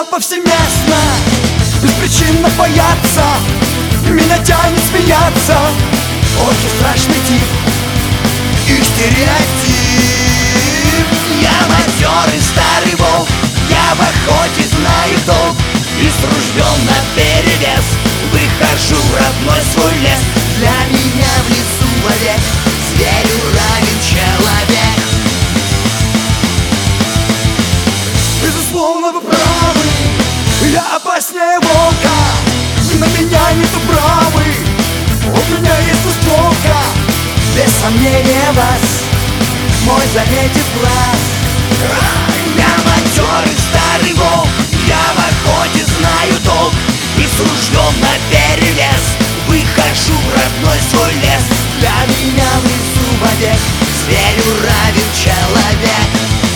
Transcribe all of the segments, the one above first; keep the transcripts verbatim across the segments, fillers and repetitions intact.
повсеместно, беспричинно бояться, меня тянет смеяться. Очень страшный тип и стереотип. Я матерый старый волк, я в охоте знаю толк, и с ружьем наперевес выхожу в родной свой лес. Для меня в лесу вовек зверю равен человек. Безусловно, вы правы, я опаснее волка, на меня нету правы, у меня есть установка. Без сомнения вас мой заметит глаз. Я матерый старый волк, я в охоте знаю толк, и с ружьем наперевес выхожу в родной свой лес. Для меня в лесу вовек зверю равен человек.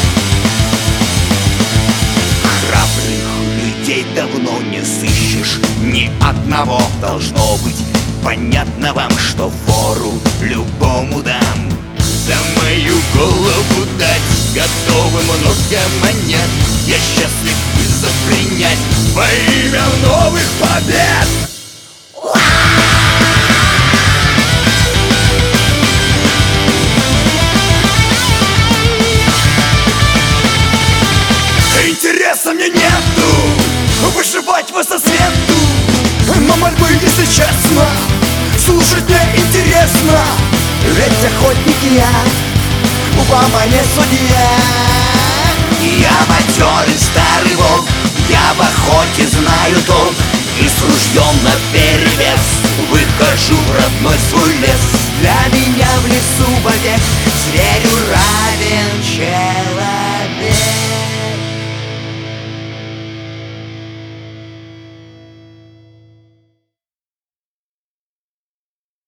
Храбрых людей давно не сыщешь, ни одного. Должно быть понятно вам, что фору любому дам. За мою голову дать готовы много монет. Я счастлив вызов принять во имя новых побед. Интереса мне нету выживать по сосвету, но мольбы, если честно, слушать мне интересно. Ведь охотник я, Обама не судья. Я матерый старый волк, я в охоте знаю толк, и с ружьем наперевес выхожу в родной свой лес. Для меня в лесу вовек